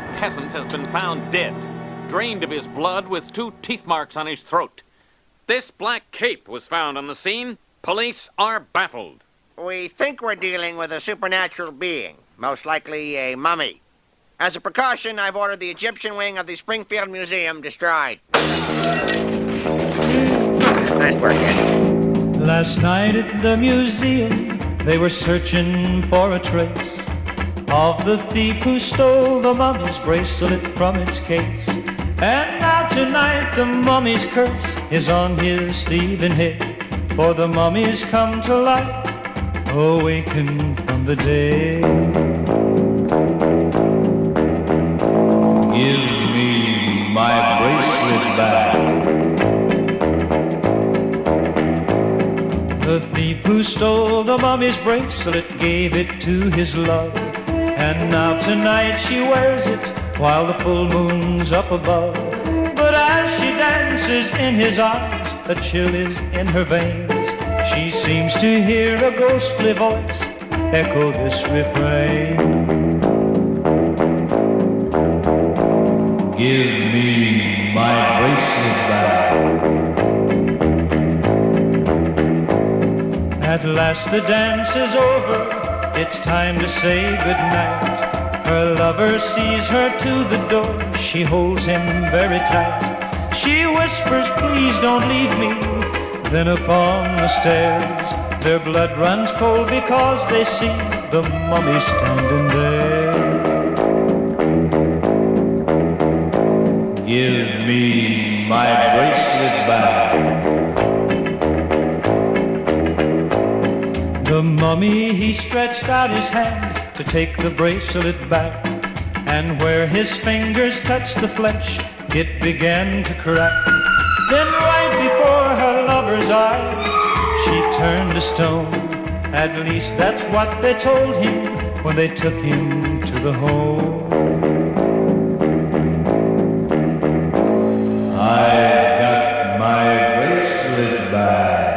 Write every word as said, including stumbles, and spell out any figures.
peasant has been found dead, drained of his blood with two teeth marks on his throat. This black cape was found on the scene. Police are baffled. We think we're dealing with a supernatural being, most likely a mummy. As a precaution, I've ordered the Egyptian wing of the Springfield Museum destroyed. Nice work, Ed. Last night at the museum, they were searching for a trace of the thief who stole the mummy's bracelet from its case. And now tonight the mummy's curse is on his thieving head, for the mummy's come to life, awakened from the dead. Give me my bracelet back. The thief who stole the mummy's bracelet gave it to his love, and now tonight she wears it while the full moon's up above. But as she dances in his arms, a chill is in her veins. She seems to hear a ghostly voice echo this refrain. Give me my bracelet back. At last the dance is over, it's time to say goodnight. Her lover sees her to the door, she holds him very tight. She whispers, please don't leave me. Then upon the stairs, their blood runs cold because they see the mummy standing there. Give me my bracelet back. The mummy, he stretched out his hand to take the bracelet back, and where his fingers touched the flesh, it began to crack. Then right before her lover's eyes, she turned to stone. At least that's what they told him when they took him to the home. I got my bracelet back.